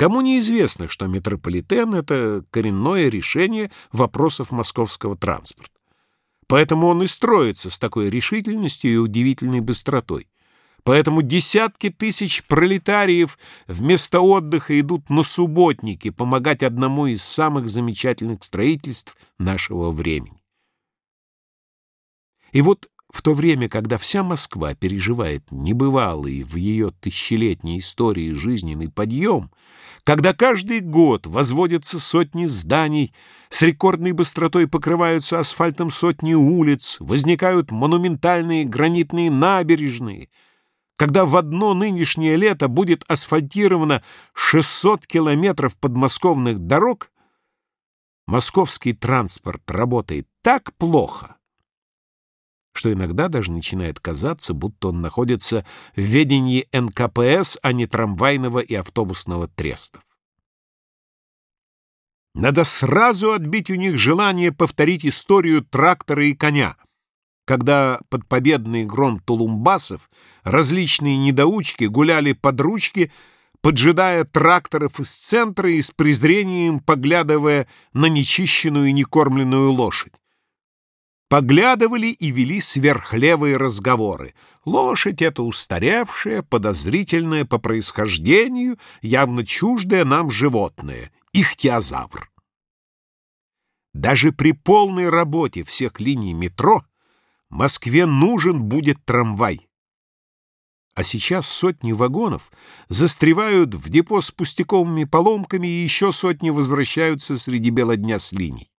Кому неизвестно, что метрополитен — это коренное решение вопросов московского транспорта. Поэтому он и строится с такой решительностью и удивительной быстротой. Поэтому десятки тысяч пролетариев вместо отдыха идут на субботники помогать одному из самых замечательных строительств нашего времени. И вот в то время, когда вся Москва переживает небывалый в ее тысячелетней истории жизненный подъем, когда каждый год возводятся сотни зданий, с рекордной быстротой покрываются асфальтом сотни улиц, возникают монументальные гранитные набережные, когда в одно нынешнее лето будет асфальтировано 600 километров подмосковных дорог, московский транспорт работает так плохо, что иногда даже начинает казаться, будто он находится в ведении НКПС, а не трамвайного и автобусного трестов. Надо сразу отбить у них желание повторить историю трактора и коня, когда под победный гром тулумбасов различные недоучки гуляли под ручки, поджидая тракторов из центра и с презрением поглядывая на нечищенную и некормленную лошадь. Поглядывали и вели сверхлевые разговоры. Лошадь эта устаревшая, подозрительная по происхождению, явно чуждое нам животное — ихтиозавр. Даже при полной работе всех линий метро Москве нужен будет трамвай. А сейчас сотни вагонов застревают в депо с пустяковыми поломками, и еще сотни возвращаются среди бела дня с линий.